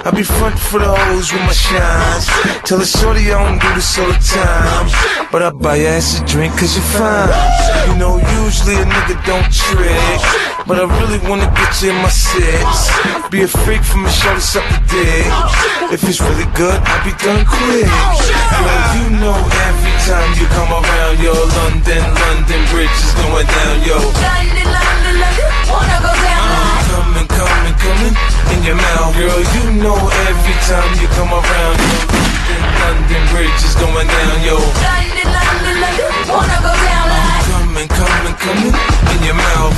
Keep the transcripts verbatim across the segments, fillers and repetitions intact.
I be front for the hoes with my shines. Tell a shorty I don't do this all the time, but I buy your ass a drink cause you're fine. You know usually a nigga don't trick, but I really wanna get you in my six. Be a freak from a show to suck a dick. If it's really good, I'll be done quick. Girl, you know every time you come around, yo, London, London Bridge is going down, yo. London, London, London, wanna go down. I'm coming, coming, coming in your mouth. Girl, you know every time you come around, yo, London, London Bridge is going down, yo. London, London, London, wanna go down. I'm coming, coming, coming in your mouth.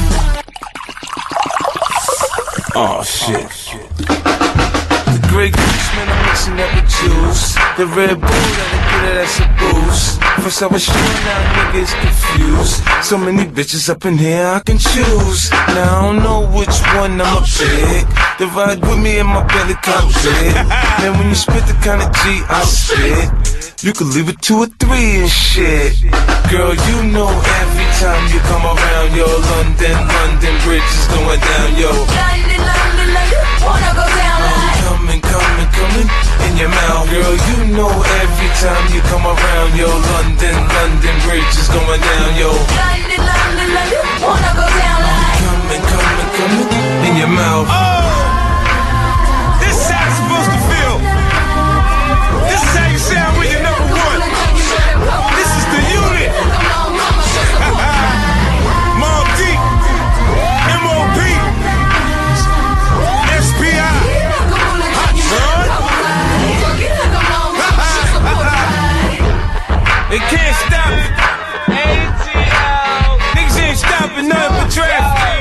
Oh shit. The Grey Goose, man, I'm mixing up with juice. The Red Bull, that'll get it as a boost. First I was sure, now niggas confused. So many bitches up in here I can choose. Now I don't know which one I'ma pick. The ride with me in my belly cockpit. Man, when you spit the kind of G I spit, you could leave it two or three and shit. Girl, you know every time you come around, yo, London, London Bridge is going down, yo. London, London, London, wanna go down. I'm coming, coming, coming in your mouth. Girl, you know every time you come around, yo, London, London Bridge is going down, yo. London, London, London, wanna go down. I'm coming, coming, coming in your mouth. Oh, this is how it's supposed to feel. This is how you sound when you're number one. This is the unit. Mobb Deep, M O P, S P I, Hot Son. They can't stop it. Niggas ain't stopping nothing but traffic.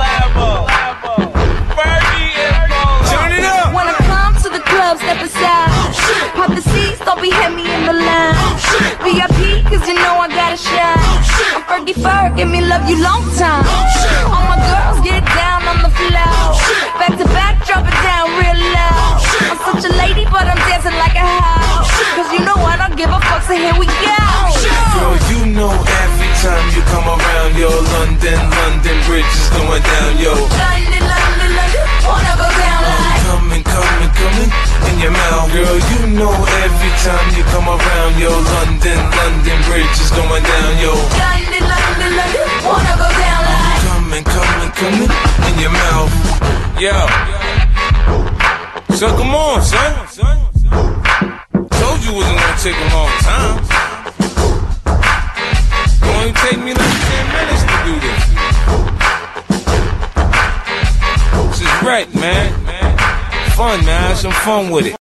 Turn it up. When I come to the club, step aside. Pop the seats, don't be hit me in the line. V I P, cause you know I gotta shine. I'm Fergie Ferg, give me love you long time. All my girls get down on the floor. Back to back, drop it down real low. I'm such a lady, but I'm dancing like a house. Cause you know I don't give a fuck, so here we go. Girl, you know every time you come around, yo, London, London Bridge is going down, yo. London, London, London, wanna go down. I'm coming, coming, coming in your mouth. Girl, you know every time you come around, yo, London, London Bridge is going down, yo. London, London, London, wanna go down. I'm coming, coming, coming in your mouth. Yo. So come on, son. Told you it wasn't gonna take a long time. It only take me like ten minutes to do this. This is right, man. Fun, man. Have some fun with it.